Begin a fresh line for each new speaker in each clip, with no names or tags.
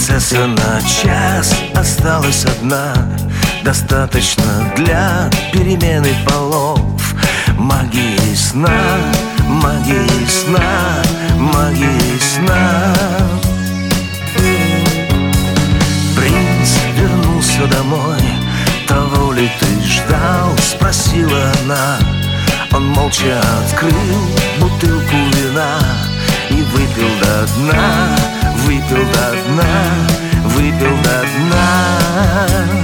Принцесса на час осталась одна, достаточно для перемены полов. Магией сна, магией сна, магией сна. Принц вернулся домой. Того ли ты ждал? Спросила она. Он молча открыл бутылку вина и выпил до дна, выпил до дна, выпил до дна.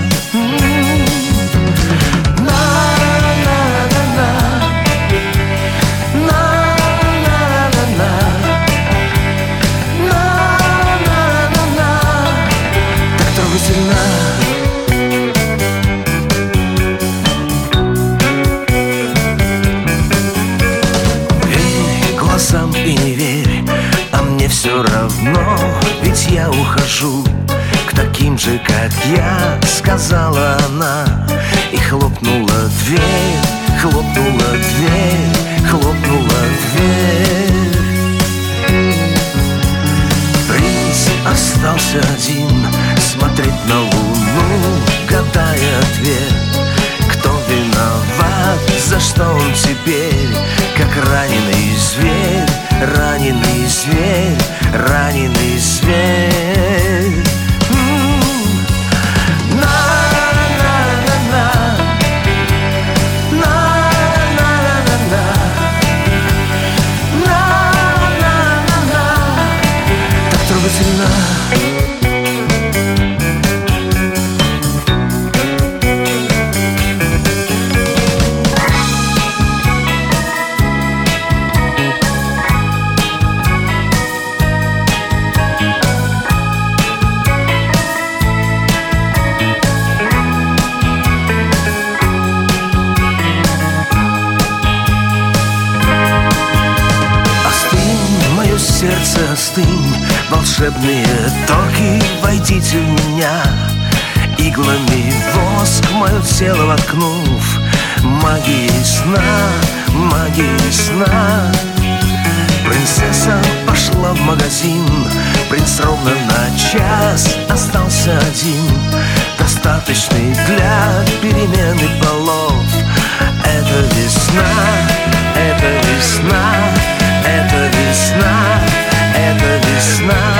И не верь, а мне все равно, ведь я ухожу к таким же, как я, сказала она. И хлопнула дверь, хлопнула дверь, хлопнула дверь. Принц остался один, смотреть на луну, гадая ответ. Кто виноват, за что он теперь, как раненый зверь, раненый зверь, раненый зверь. Так трогательно. Сердце, остынь, волшебные токи, войдите в меня. Иглами воск мое тело воткнув, магией сна, магией сна. Принцесса пошла в магазин, принц ровно на час остался один, достаточный для перемены полов. Это весна, это весна, это весна, это весна.